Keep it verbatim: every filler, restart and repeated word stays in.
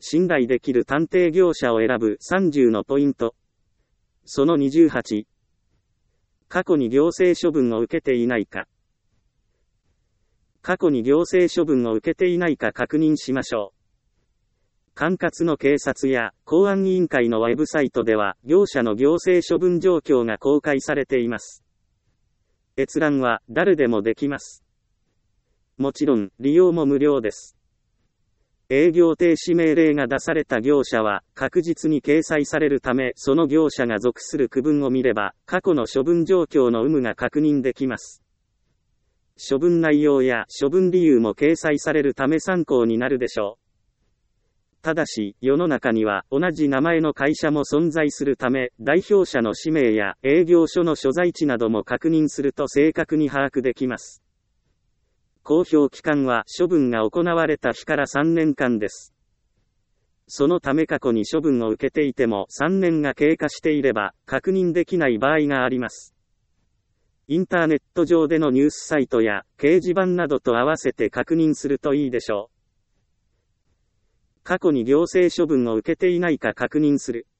信頼できる探偵業者を選ぶさんじゅうのポイント。そのにじゅうはち。過去に行政処分を受けていないか。過去に行政処分を受けていないか確認しましょう。管轄の警察や公安委員会のウェブサイトでは業者の行政処分状況が公開されています。閲覧は誰でもできます。もちろん利用も無料です。営業停止命令が出された業者は確実に掲載されるため、その業者が属する区分を見れば過去の処分状況の有無が確認できます。処分内容や処分理由も掲載されるため参考になるでしょう。ただし、世の中には同じ名前の会社も存在するため、代表者の氏名や営業所の所在地なども確認すると正確に把握できます。公表期間は処分が行われた日からさんねんかんです。そのため過去に処分を受けていてもさんねんが経過していれば確認できない場合があります。インターネット上でのニュースサイトや掲示板などと合わせて確認するといいでしょう。過去に行政処分を受けていないか確認する。